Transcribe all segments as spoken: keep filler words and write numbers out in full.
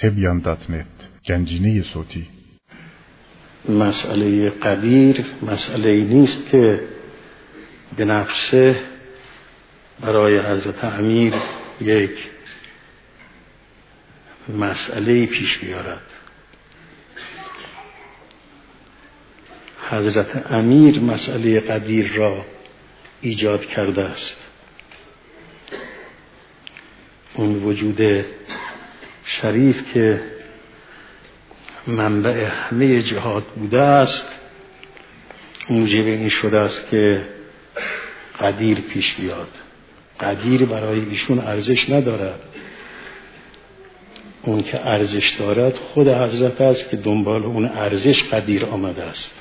تبیان دات نت گنجینه صوتی. مسئله قدیر مسئله نیست که به نفسه برای حضرت امیر یک مسئله پیش بیارد. حضرت امیر مسئله قدیر را ایجاد کرده است. اون وجود شریف که منبع همه جهات بوده است موجب این شده است که قدیر پیش بیاد. قدیر برای ایشون ارزش ندارد. اون که ارزش دارد خود حضرت است که دنبال اون ارزش قدیر آمده است.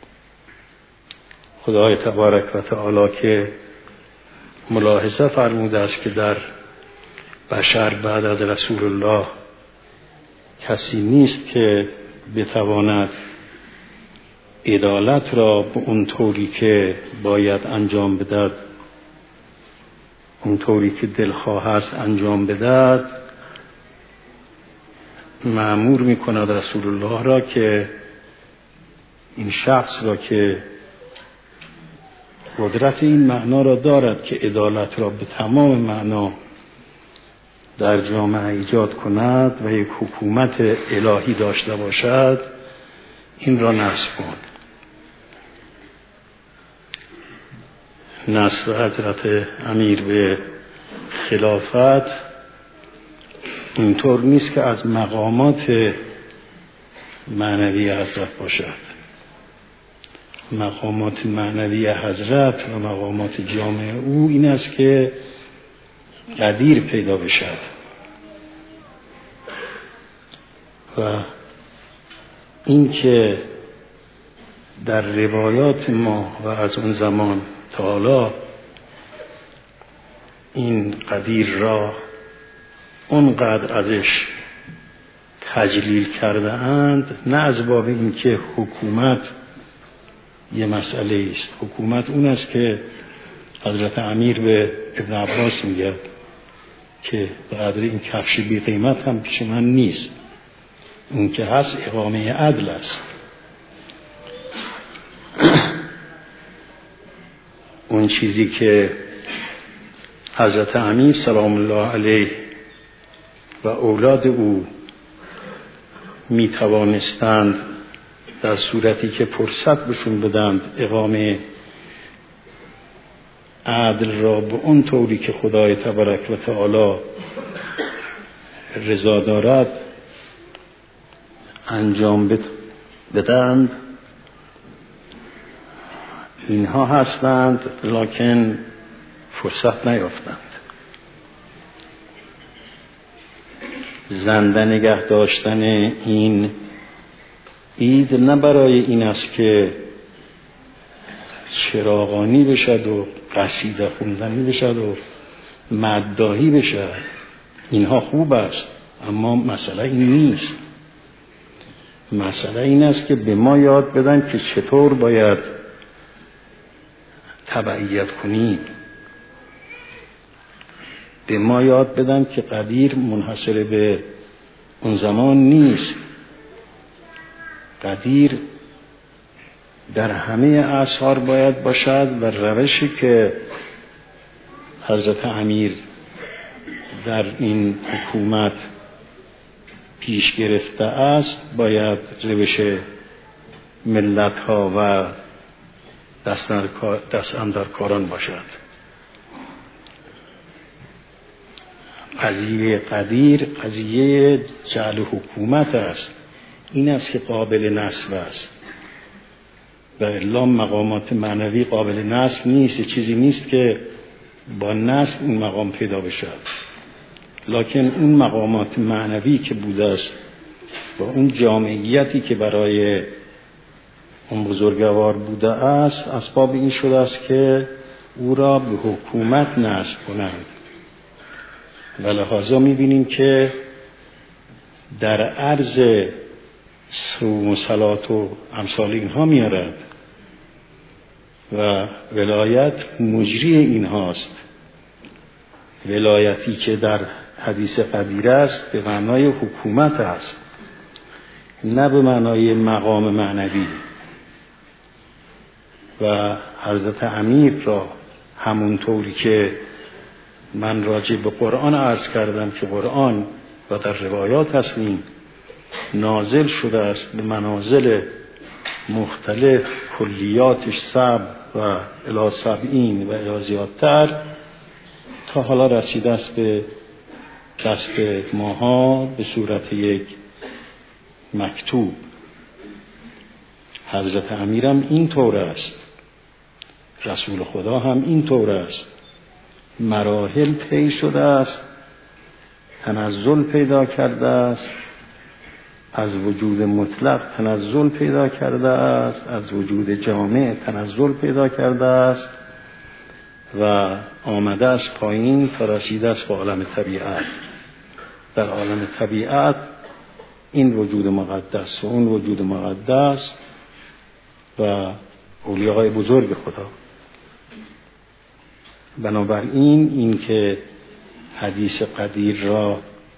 خدای تبارک و تعالی که ملاحظه فرموده است که در بشر بعد از رسول الله کسی نیست که بتواند عدالت را به اون طوری که باید انجام بدهد، اون طوری که دلخواه است انجام بدهد. مأمور می‌کند رسول الله را که این شخص را که قدرت این معنا را دارد که عدالت را به تمام معنا در جامعه ایجاد کند و یک حکومت الهی داشته باشد، این را نصب کن. نصب حضرت امیر به خلافت اینطور نیست که از مقامات معنوی حضرت باشد. مقامات معنوی حضرت و مقامات جامعه او این است که قدیر پیدا بشد و این که در روایات ما و از اون زمان تا حالا این قدیر را اونقدر ازش تجلیل کرده اند، نه از باب این که حکومت یه مسئله است. حکومت اون است که حضرت امیر به ابن عباس میگه که به قدر این کفش بی قیمت هم پیش من نیست، اون که هست اقامه عدل است. اون چیزی که حضرت امیر سلام الله علیه و اولاد او می توانستند در صورتی که فرصت بشون بدند اقامه عدل را به اون طوری که خدای تبارک و تعالی رضا دارد انجام بدند، اینها هستند، لکن فرصت نیافتند. زنده نگه داشتن این عید نه برای این است که چراغانی بشد و قصیده خوندنی بشد و مداحی بشد. اینها خوب است، اما مسئله این نیست. مسئله این است که به ما یاد بدن که چطور باید تبعیت کنیم. به ما یاد بدن که قدیر منحصر به اون زمان نیست. قدیر در همه اعصار باید باشد و روشی که حضرت امیر در این حکومت پیش گرفته است باید روش ملت ها و دست اندرکاران باشد. قضیه قدیر قضیه جعل حکومت است. این است که قابل نصب است و الا مقامات معنوی قابل نصب نیست. چیزی نیست که با نصب اون مقام پیدا بشد، لکن اون مقامات معنوی که بوده است و اون جامعیتی که برای اون بزرگوار بوده است اسباب این شده است که او را به حکومت نصب کنند. و لحاظا می‌بینیم که در عرض صوم و صلات و امثال اینها میارد و ولایت مجری اینهاست. ولایتی که در حدیث قدیر است به معنای حکومت است، نه به معنای مقام معنوی. و حضرت امیر را همونطوری که من راجع به قرآن عرض کردم که قرآن و در روایات هستیم نازل شده است به منازل مختلف، کلیاتش سب و الی سبعین و الی زیادتر، تا حالا رسیده است به دست ماها به صورت یک مکتوب. حضرت امیرم این طور است، رسول خدا هم این طور است. مراحل طی شده است، تنزل پیدا کرده است، از وجود مطلق تنزل پیدا کرده است، از وجود جامع تنزل پیدا کرده است و آمده است پایین تا رسیده است به عالم طبیعت. در عالم طبیعت این وجود مقدس و اون وجود مقدس و اولیاء بزرگ خدا. بنابراین این که حدیث قدیر را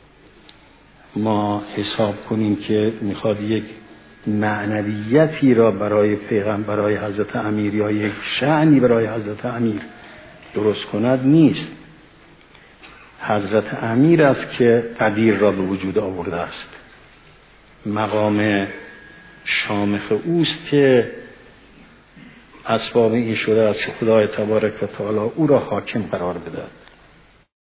ما حساب کنیم که میخواد یک معنویتی را برای پیغمبر، برای حضرت امیر یا یک شأنی برای حضرت امیر درست کند نیست. حضرت امیر است که قدیر را به وجود آورده است. مقام شامخ اوست که اسباب این شده است که خدای تبارک و تعالی او را حاکم قرار بدهد.